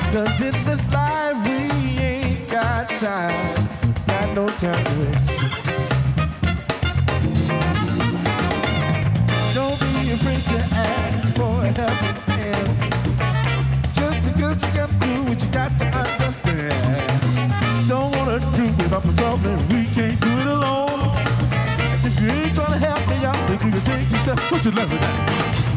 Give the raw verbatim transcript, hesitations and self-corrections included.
Cause in this life we ain't got time, got no time to waste. Don't be afraid to ask for a helping hand. Just because you gotta do what you got to understand. Don't wanna do it by myself and we can't do it alone. If you ain't trying to help me out, then you can take yourself. What you love with that?